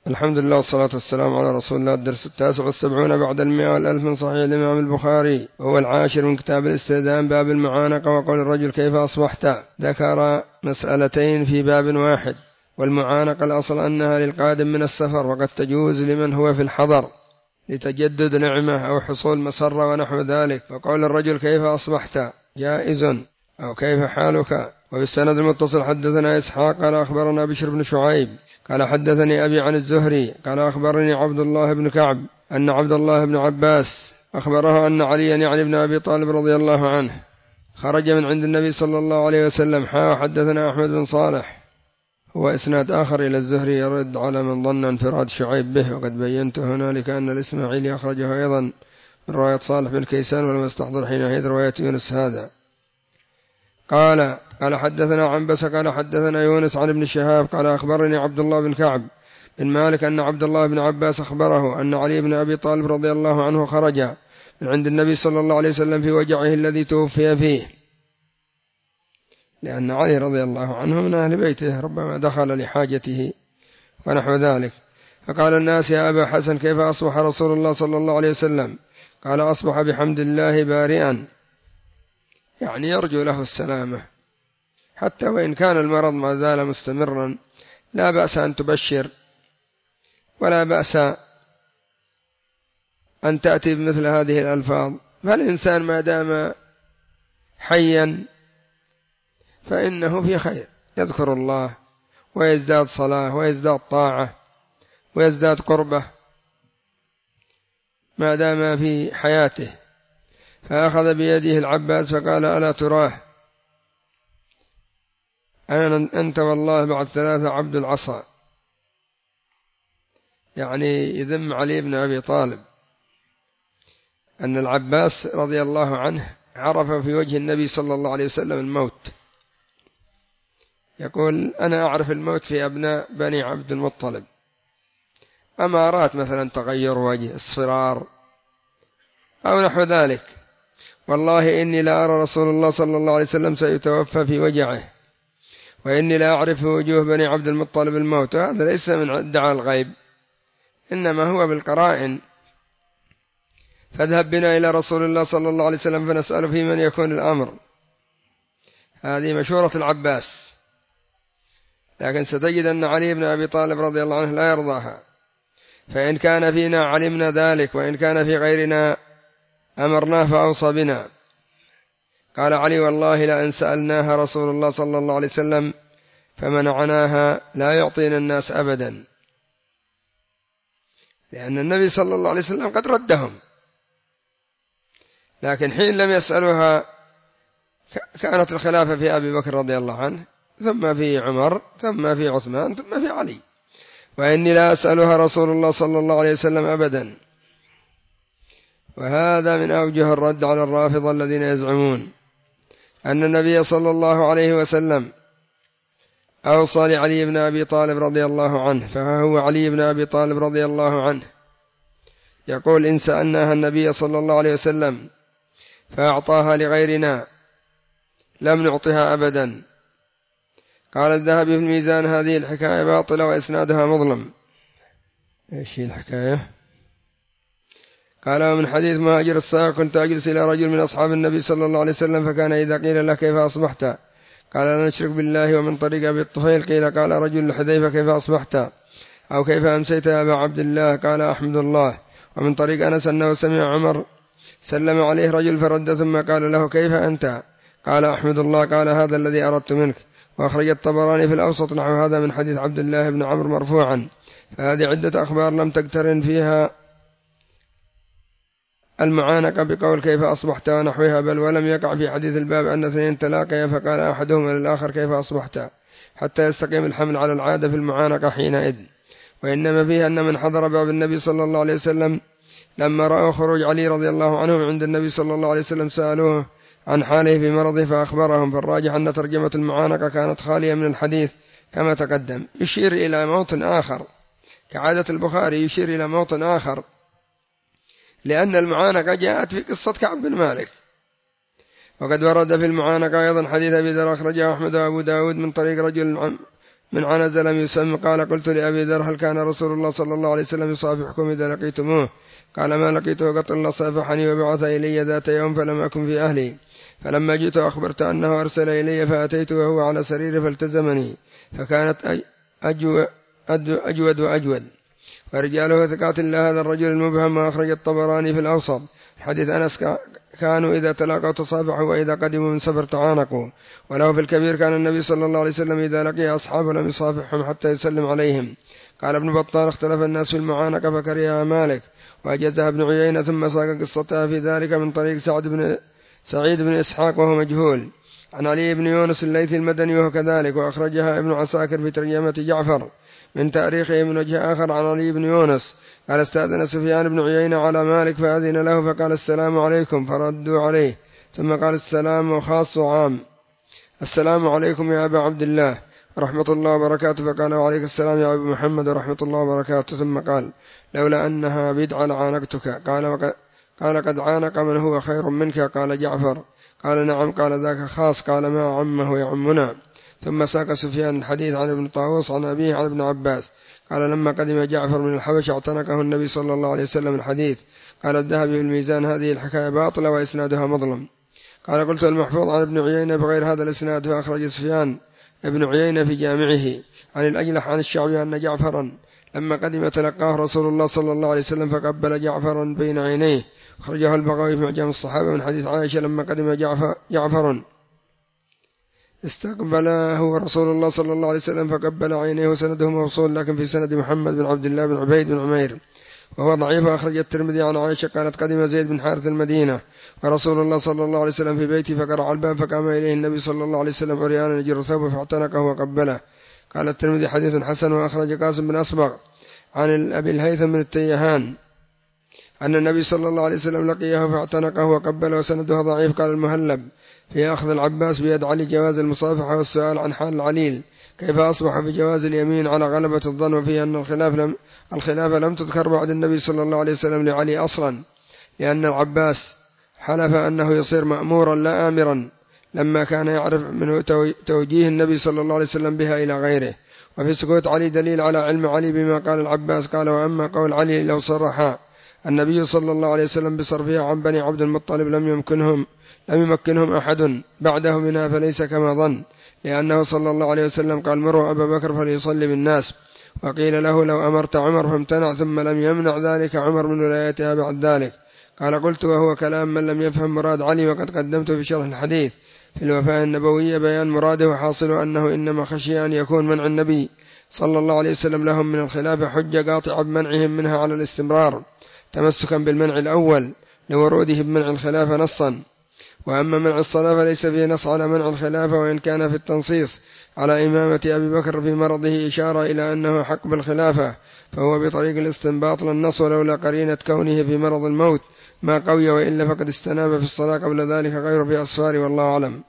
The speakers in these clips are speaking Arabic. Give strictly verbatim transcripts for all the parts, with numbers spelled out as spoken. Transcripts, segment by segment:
الحمد لله والصلاة والسلام على رسول الله. الدرس التاسع والسبعون بعد المئة والألف من صحيح الإمام البخاري، وهو العاشر من كتاب الاستئذان، باب المعانقة وقول الرجل كيف أصبحت. ذكر مسألتين في باب واحد. والمعانقة الأصل أنها للقادم من السفر، وقد تجوز لمن هو في الحضر لتجدد نعمة أو حصول مسرة ونحو ذلك. وقول الرجل كيف أصبحت جائز، أو كيف حالك. وبالسند المتصل حدثنا إسحاق قال أخبرنا بشر بن شعيب قال حدثني أبي عن الزهري قال أخبرني عبد الله بن كعب أن عبد الله بن عباس أخبره أن عليا يعني ابن أبي طالب رضي الله عنه خرج من عند النبي صلى الله عليه وسلم. حا حدثنا أحمد بن صالح، هو إسناد آخر إلى الزهري يرد على من ظن انفراد شعيب به، وقد بينت هنالك أن الإسماعيلي أخرجه أيضا من رواية صالح بن كيسان، ولم يستحضر حينئذ رواية يونس هذا. قال قال حدثنا عنبسة قال حدثنا يونس عن ابن شهاب قال أخبرني عبد الله بن كعب بن مالك أن عبد الله بن عباس أخبره أن علي بن أبي طالب رضي الله عنه خرج من عند النبي صلى الله عليه وسلم في وجعه الذي توفي فيه، لأن علي رضي الله عنه من أهل بيته ربما دخل لحاجته ونحو ذلك. فقال الناس يا أبا حسن كيف أصبح رسول الله صلى الله عليه وسلم؟ قال أصبح بحمد الله بارئا، يعني يرجو له السلامة، حتى وإن كان المرض ما زال مستمرا لا بأس أن تبشر، ولا بأس أن تأتي بمثل هذه الألفاظ. فالإنسان ما دام حيا فإنه في خير، يذكر الله ويزداد صلاة ويزداد طاعة ويزداد قربة ما دام في حياته. فأخذ بيده العباس فقال ألا تراه أنا أنت والله بعد ثلاثة عبد العصا، يعني يذم علي بن أبي طالب أن العباس رضي الله عنه عرف في وجه النبي صلى الله عليه وسلم الموت. يقول أنا أعرف الموت في أبناء بني عبد المطلب، أمارات مثلا تغير وجه، اصفرار أو نحو ذلك. والله إني لا أرى رسول الله صلى الله عليه وسلم سيتوفى في وجعه، وإني لا أعرف وجوه بني عبد المطلب الموت. هذا ليس من ادعاء الغيب، إنما هو بالقرائن. فاذهب بنا إلى رسول الله صلى الله عليه وسلم فنسأل في من يكون الأمر. هذه مشورة العباس، لكن ستجد أن علي بن أبي طالب رضي الله عنه لا يرضاها. فإن كان فينا علمنا ذلك، وإن كان في غيرنا أمرناه فأوصى بنا. قال علي والله لأن سألناها رسول الله صلى الله عليه وسلم فمنعناها لا يعطينا الناس أبدا، لأن النبي صلى الله عليه وسلم قد ردهم. لكن حين لم يسألوها كانت الخلافة في أبي بكر رضي الله عنه، ثم في عمر، ثم في عثمان، ثم في علي. وإني لا أسألها رسول الله صلى الله عليه وسلم أبدا. وهذا من أوجه الرد على الرافضة الذين يزعمون أن النبي صلى الله عليه وسلم أوصى لعلي بن أبي طالب رضي الله عنه. فهو علي بن أبي طالب رضي الله عنه يقول إن سألناها النبي صلى الله عليه وسلم فأعطاها لغيرنا لم نعطها أبدا. قال الذهبي في الميزان هذه الحكاية باطلة وإسنادها مظلم. إيش هي الحكاية؟ قال ومن حديث مهاجر الصاغ كنت أجلس إلى رجل من أصحاب النبي صلى الله عليه وسلم فكان إذا قيل له كيف أصبحت قال لا نشرك بالله. ومن طريق أبي الطفيل قيل قال رجل لحذيفة كيف أصبحت أو كيف أمسيت يا أبا عبد الله قال أحمد الله. ومن طريق أنس أنه سمع عمر سلم عليه رجل فرد ثم قال له كيف أنت قال أحمد الله قال هذا الذي أردت منك. وأخرج الطبراني في الأوسط نحو هذا من حديث عبد الله بن عمرو مرفوعا. فهذه عدة أخبار لم تقترن فيها المعانقة بقول كيف أصبحت ونحوها، بل ولم يقع في حديث الباب أن اثنين تلاقيا فقال أحدهما للآخر كيف أصبحت حتى يستقيم الحمل على العادة في المعانقة حينئذ. وإنما فيه أن من حضر باب النبي صلى الله عليه وسلم لما رأوا خروج علي رضي الله عنه عند النبي صلى الله عليه وسلم سألوه عن حاله في مرضه فأخبرهم. فالراجح أن ترجمة المعانقة كانت خالية من الحديث كما تقدم. يشير إلى موطن آخر كعادة البخاري، يشير إلى موطن آخر، لأن المعانقة جاءت في قصة كعب بن مالك. وقد ورد في المعانقة أيضا حديث أبي ذر أخرجه أحمد وأبو داود من طريق رجل من عنز لم يسم. قال قلت لأبي ذر هل كان رسول الله صلى الله عليه وسلم يصافحكم إذا لقيتموه؟ قال ما لقيته قط إلا صافحني وبعث إلي ذات يوم فلم أكن في أهلي، فلما جئت أخبرت أنه أرسل إلي فأتيت وهو على سرير فالتزمني، فكانت أجود, أجود وأجود. ورجاله ثقات الله هذا الرجل المبهم. وأخرج الطبراني في الأوسط حديث أنس كانوا إذا تلاقوا تصافحوا وإذا قدموا من سفر تعانقوا. وله في الكبير كان النبي صلى الله عليه وسلم إذا لقي أصحابه لم يصافحهم حتى يسلم عليهم. قال ابن بطال اختلف الناس في المعانقة فكرهها مالك وأجازها ابن عيينة، ثم ساق قصتها في ذلك من طريق سعد بن سعيد بن إسحاق وهو مجهول عن علي بن يونس الليثي المدني وهو كذلك. وأخرجها ابن عساكر في ترجمة جعفر من تاريخه من وجه آخر عن علي بن يونس قال استأذن سفيان بن عيينة على مالك فأذن له فقال السلام عليكم فردوا عليه، ثم قال السلام خاص عام، السلام عليكم يا أبا عبد الله ورحمة الله وبركاته، فقال وعليك السلام يا أبا محمد ورحمة الله وبركاته، ثم قال لولا أنها بدعة لعانقتك. قال قال قد عانق من هو خير منك. قال جعفر. قال نعم. قال ذاك خاص. قال ما عمه يعمنا. ثم ساق سفيان الحديث عن ابن طاووس عن أبيه عن ابن عباس قال لما قدم جعفر من الحبش اعتنقه النبي صلى الله عليه وسلم الحديث. قال الذهبي في الميزان هذه الحكاية باطلة وإسنادها مظلم. قال قلت المحفوظ عن ابن عيينة بغير هذا الإسناد، فأخرج سفيان ابن عيينة في جامعه عن الأجلح عن الشعبي أن جعفرا لما قدم تلقاه رسول الله صلى الله عليه وسلم فقبل جعفرا بين عينيه. أخرجه البغوي في معجم الصحابة من حديث عائشة لما قدم جعفر, جعفر استقبله رسول الله صلى الله عليه وسلم فقبل عينيه. سنده موصول لكن في سند محمد بن عبد الله بن عبيد بن عمير وهو ضعيف. أخرج الترمذي عن عائشة قالت قدم زيد بن حارث المدينة ورسول الله صلى الله عليه وسلم في بيته فقرع الباب فقام إليه النبي صلى الله عليه وسلم عريانا يجر ثوبه فاعتنقه وقبله. قال الترمذي حديث حسن. وأخرج قاسم بن أصبغ عن أبي الهيثم من التيهان أن النبي صلى الله عليه وسلم لقيه فاعتنقه وقبله وسنده ضعيف. قال المهلب في أخذ العباس بيد علي جواز المصافحة والسؤال عن حال العليل كيف أصبح في جواز اليمين على غلبة الظن، وفيه أن الخلاف لم, الخلاف لم تذكر بعد النبي صلى الله عليه وسلم لعلي أصلا، لأن العباس حلف أنه يصير مأمورا لا آمرا لما كان يعرف منه توجيه النبي صلى الله عليه وسلم بها إلى غيره. وفي سكوت علي دليل على علم علي بما قال العباس. قال وأما قول علي لو صرح النبي صلى الله عليه وسلم بصرفها عن بني عبد المطلب لم يمكنهم لم يمكنهم أحد بعده منها فليس كما ظن، لأنه صلى الله عليه وسلم قال مروا أبا بكر فليصلي بالناس، وقيل له لو أمرت عمر فامتنع ثم لم يمنع ذلك عمر من ولايتها بعد ذلك. قال قلت وهو كلام من لم يفهم مراد علي، وقد قدمت في شرح الحديث في الوفاء النبوية بيان مراده، وحاصل أنه إنما خشي أن يكون منع النبي صلى الله عليه وسلم لهم من الخلافة حجة قاطعة بمنعهم منها على الاستمرار تمسكا بالمنع الأول لوروده بمنع الخلافة نصا. وأما منع الصلاة فليس فيه نص على منع الخلافة، وإن كان في التنصيص على إمامة أبي بكر في مرضه إشارة إلى أنه حق بالخلافة فهو بطريق الاستنباط للنص، ولولا قرينة كونه في مرض الموت ما قوي، وإلا فقد استناب في الصلاة قبل ذلك غير في أصفار والله أعلم.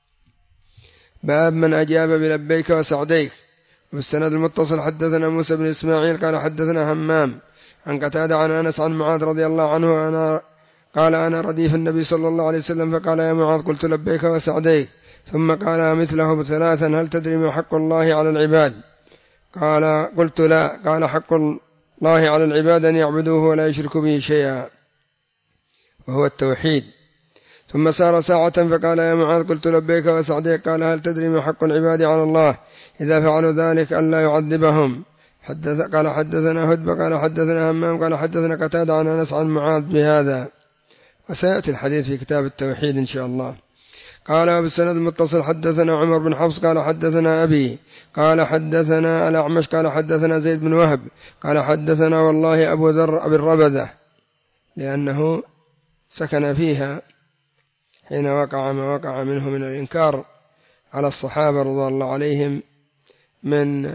باب من أجاب بلبيك وسعديك. والسند المتصل حدثنا موسى بن إسماعيل قال حدثنا همام عن قتادة عن أنس عن معاذ رضي الله عنه أنا قال أنا رديف النبي صلى الله عليه وسلم فقال يا معاذ قلت لبيك وسعديك، ثم قال مثله ثلاثا هل تدري ما حق الله على العباد؟ قال قلت لا. قال حق الله على العباد أن يعبدوه ولا يشركوا به شيئا وهو التوحيد. ثم سار ساعة فقال يا معاذ قلت لبيك وسعديك. قال هل تدري ما حق العباد على الله إذا فعلوا ذلك ألا يعذبهم؟ حدث قال حدثنا هدبة قال حدثنا همام قال حدثنا قتادة عن أنس عن معاذ بهذا، وسيأتي الحديث في كتاب التوحيد إن شاء الله. قال بالسند المتصل حدثنا عمر بن حفص قال حدثنا أبي قال حدثنا الأعمش قال حدثنا زيد بن وهب قال حدثنا والله أبو ذر أبي الربذة، لأنه سكن فيها حين وقع ما وقع منه من الإنكار على الصحابة رضي الله عليهم من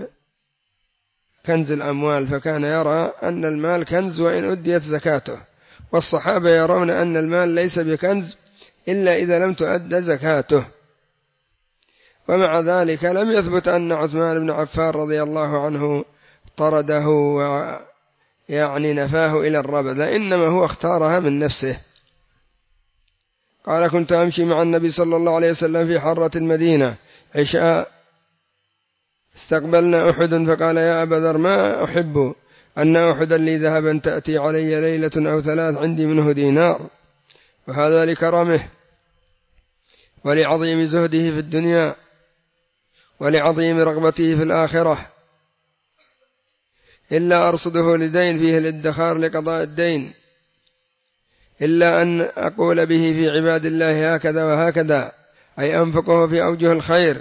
كنز الأموال، فكان يرى أن المال كنز وإن أديت زكاته، والصحابة يرون أن المال ليس بكنز إلا إذا لم تؤد زكاته. ومع ذلك لم يثبت أن عثمان بن عفان رضي الله عنه طرده ويعني نفاه إلى الربذة، إنما هو اختارها من نفسه. قال كنت أمشي مع النبي صلى الله عليه وسلم في حرة المدينة عشاء استقبلنا أحد فقال يا أبا ذر ما أحب أن أحدا لي ذهبا تأتي علي ليلة أو ثلاث عندي منه دينار، وهذا لكرمه ولعظيم زهده في الدنيا ولعظيم رغبته في الآخرة، إلا أرصده لدين فيه الادخار لقضاء الدين، إلا أن أقول به في عباد الله هكذا وهكذا، أي أنفقه في أوجه الخير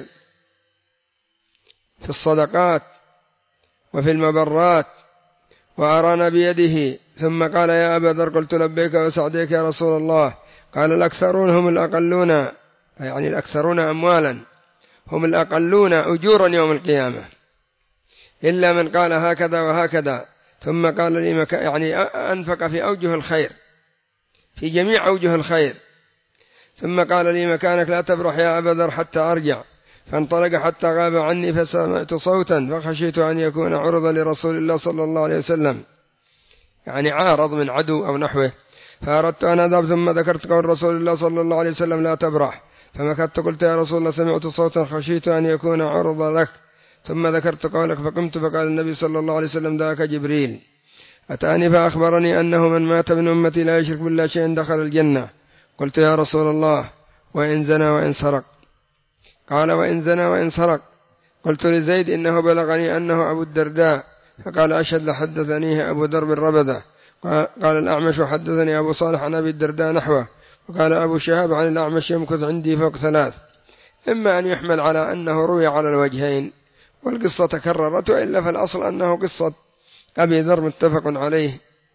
في الصدقات وفي المبرات، وأرانا بيده. ثم قال يا أبا ذر قلت لبيك وسعديك يا رسول الله. قال الأكثرون هم الأقلون، يعني الأكثرون أموالا هم الأقلون أجورا يوم القيامة، إلا من قال هكذا وهكذا. ثم قال لي مك... يعني أنفق في أوجه الخير في جميع أوجه الخير. ثم قال لي مكانك لا تبرح يا أبا ذر حتى أرجع، فانطلق حتى غاب عني، فسمعت صوتا فخشيت أن يكون عرضا لرسول الله صلى الله عليه وسلم، يعني عارض من عدو أو نحوه، فأردت أن أذهب. ثم ذكرت قول رسول الله صلى الله عليه وسلم لا تبرح، فمكثت قلت يا رسول الله سمعت صوتا خشيت أن يكون عرضا لك. ثم ذكرت قولك فقمت، فقال النبي صلى الله عليه وسلم ذاك جبريل أتاني فأخبرني أنه من مات من أمتي لا يشرك بالله شيئا دخل الجنة. قلت يا رسول الله وإن زنى وإن سرق؟ قال وإن زنى وإن سرق. قلت لزيد إنه بلغني أنه أبو الدرداء، فقال أشهد لحدثنيه أبو درب الربدة. قال الأعمش وحدثني أبو صالح عن أبي الدرداء نحوه. وقال أبو شهاب عن الأعمش يمكث عندي فوق ثلاث. إما أن يحمل على أنه روي على الوجهين والقصة تكررت، وإلا فالأصل أنه قصة أبي ذر متفق عليه.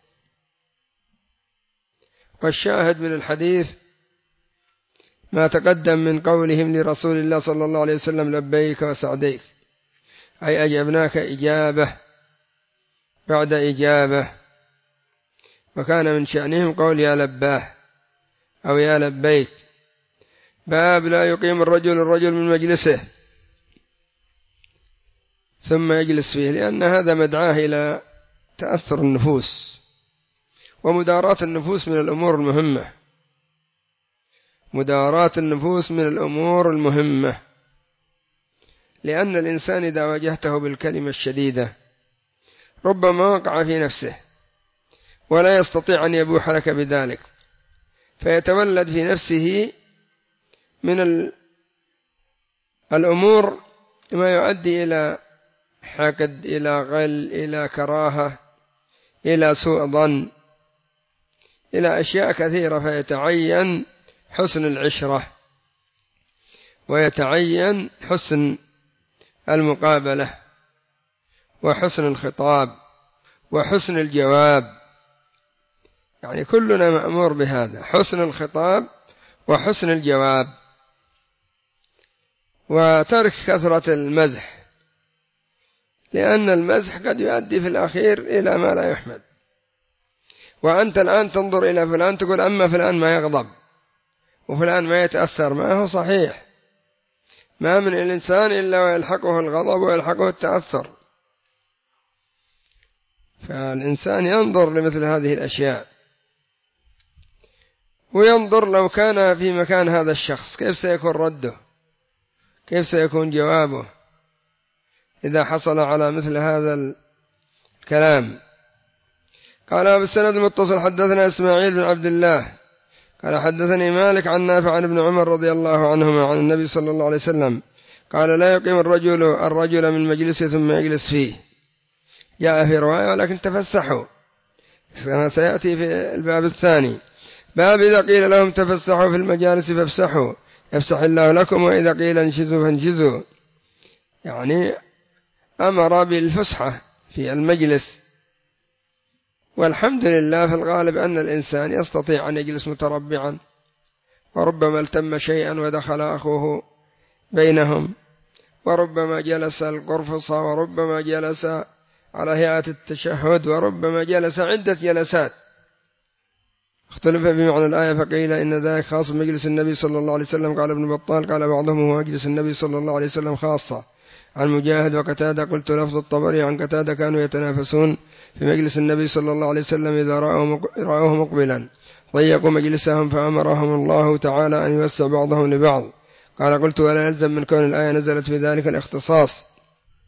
والشاهد من الحديث ما تقدم من قولهم لرسول الله صلى الله عليه وسلم لبيك وسعديك، أي أجبناك إجابة بعد إجابة. وكان من شأنهم قول يا لباه أو يا لبيك. باب لا يقيم الرجل الرجل من مجلسه ثم يجلس فيه، لأن هذا مدعاه إلى تأثر النفوس، ومداراة النفوس من الأمور المهمة، مداراة النفوس من الأمور المهمة، لأن الإنسان إذا واجهته بالكلمة الشديدة ربما وقع في نفسه ولا يستطيع أن يبوح لك بذلك، فيتولد في نفسه من الأمور ما يؤدي إلى حقد، إلى غل، إلى كراهة، إلى سوء ظن، إلى أشياء كثيرة. فيتعين حسن العشرة، ويتعين حسن المقابلة، وحسن الخطاب، وحسن الجواب. يعني كلنا مأمور بهذا، حسن الخطاب وحسن الجواب، وترك كثرة المزح، لأن المزح قد يؤدي في الأخير إلى ما لا يحمد. وأنت الآن تنظر إلى فلان تقول أما فلان ما يغضب وفلان ما يتأثر، ما هو صحيح. ما من الإنسان إلا ويلحقه الغضب ويلحقه التأثر، فالإنسان ينظر لمثل هذه الأشياء، وينظر لو كان في مكان هذا الشخص كيف سيكون رده، كيف سيكون جوابه إذا حصل على مثل هذا الكلام. قال بالسند المتصل حدثنا إسماعيل بن عبد الله قال حدثني مالك عن نافع عن ابن عمر رضي الله عنهما عن النبي صلى الله عليه وسلم قال لا يقيم الرجل الرجل من مجلسه ثم يجلس فيه. جاء في رواية ولكن تفسحوا كما سيأتي في الباب الثاني. باب إذا قيل لهم تفسحوا في المجالس فافسحوا يفسح الله لكم، وإذا قيل انشزوا فانشزوا، يعني أمر بالفسحة في المجلس. والحمد لله في الغالب أن الإنسان يستطيع أن يجلس متربعا، وربما التم شيئا ودخل أخوه بينهم، وربما جلس القرفصة، وربما جلس على هيئة التشهد، وربما جلس عدة جلسات. اختلف بمعنى الآية فقيل إن ذلك خاص بمجلس النبي صلى الله عليه وسلم. قال ابن بطال قال بعضهم هو مجلس النبي صلى الله عليه وسلم خاصة. عن مجاهد وقتادة قلت لفظ الطبري عن قتادة كانوا يتنافسون في مجلس النبي صلى الله عليه وسلم إذا رأوه مقبلا ضيقوا مجلسهم فأمرهم الله تعالى أن يوسع بعضهم لبعض. قال قلت ولا يلزم من كون الآية نزلت في ذلك الاختصاص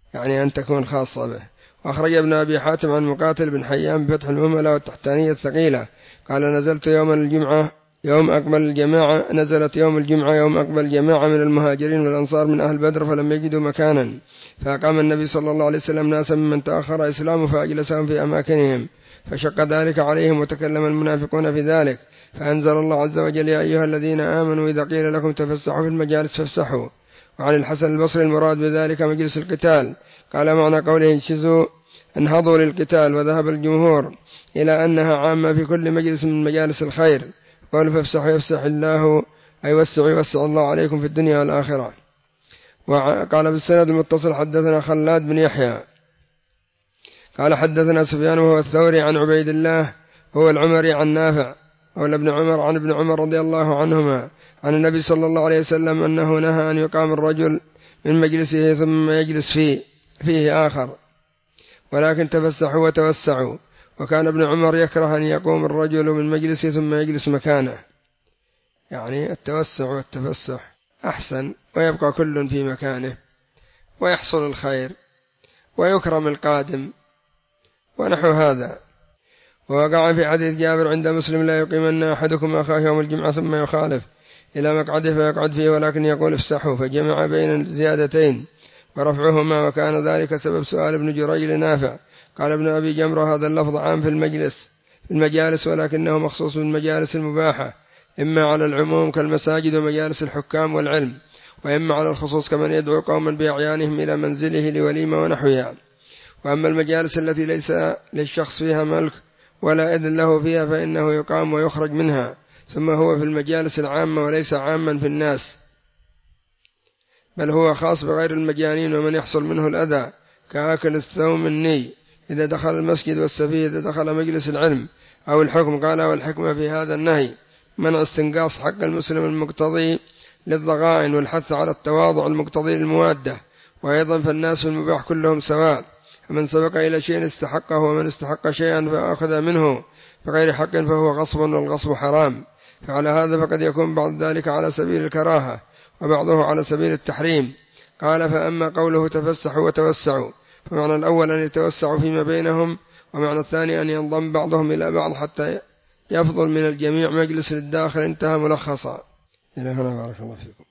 يعني أن تكون خاصة به. وأخرج ابن أبي حاتم عن مقاتل بن حيان بفتح المهملة والتحتانية الثقيلة قال نزلت يوم الجمعة يوم أقبل الجماعة نزلت يوم الجمعة يوم أقبل جماعة من المهاجرين والأنصار من أهل بدر فلم يجدوا مكانا، فأقام النبي صلى الله عليه وسلم ناسا ممن تأخر إسلامه فأجلسهم في أماكنهم، فشق ذلك عليهم وتكلم المنافقون في ذلك، فأنزل الله عز وجل يا أيها الذين آمنوا إذا قيل لكم تفسحوا في المجالس فافسحوا. وعن الحسن البصري المراد بذلك مجلس القتال. قال معنى قوله انشزوا انهضوا للقتال، وذهب الجمهور إلى أنها عامة في كل مجلس من مجالس الخير. قال فافسحوا يفسح الله أي وسعوا يوسع الله عليكم في الدنيا والآخرة. وقال بالسند المتصل حدثنا خلاد بن يحيى قال حدثنا سفيان وهو الثوري عن عبيد الله هو العمري عن نافع مولى ابن عمر عن ابن عمر رضي الله عنهما عن النبي صلى الله عليه وسلم أنه نهى أن يقام الرجل من مجلسه ثم يجلس فيه, فيه آخر، ولكن تفسحوا وتوسعوا. وكان ابن عمر يكره أن يقوم الرجل من مجلسه ثم يجلس مكانه، يعني التوسع والتفسح أحسن، ويبقى كل في مكانه ويحصل الخير ويكرم القادم ونحو هذا. ووقع في حديث جابر عند مسلم لا يقيمن أحدكم أخاه يوم الجمعة ثم يخالف إلى مقعده فيقعد فيه ولكن يقول افسحوا، فجمع بين الزيادتين ورفعهما، وكان ذلك سبب سؤال ابن جريج لنافع. قال ابن أبي جمرة هذا اللفظ عام في المجلس في المجالس ولكنه مخصوص بالمجالس المباحة، إما على العموم كالمساجد ومجالس الحكام والعلم، وإما على الخصوص كمن يدعو قوما بأعيانهم إلى منزله لوليمة ونحوها. وأما المجالس التي ليس للشخص فيها ملك ولا إذن له فيها فإنه يقام ويخرج منها، ثم هو في المجالس العامة وليس عاما في الناس، بل هو خاص بغير المجانين ومن يحصل منه الأذى كآكل الثوم الني إذا دخل المسجد والسفيه إذا دخل مجلس العلم أو الحكم. قال والحكمة في هذا النهي منع استنقاص حق المسلم المقتضي للضغائن والحث على التواضع المقتضي للموادة. وأيضا فالناس في المباح كلهم سواء، فمن سبق إلى شيء استحقه ومن استحق شيئا فأخذ منه بغير حق فهو غصب، والغصب حرام. فعلى هذا فقد يكون بعض ذلك على سبيل الكراهة وبعضه على سبيل التحريم. قال فأما قوله تفسحوا وتوسعوا فمعنى الأول أن يتوسعوا فيما بينهم، ومعنى الثاني أن ينضم بعضهم إلى بعض حتى يفضل من الجميع مجلس للداخل. انتهى ملخصا. إلى هنا بارك الله فيكم.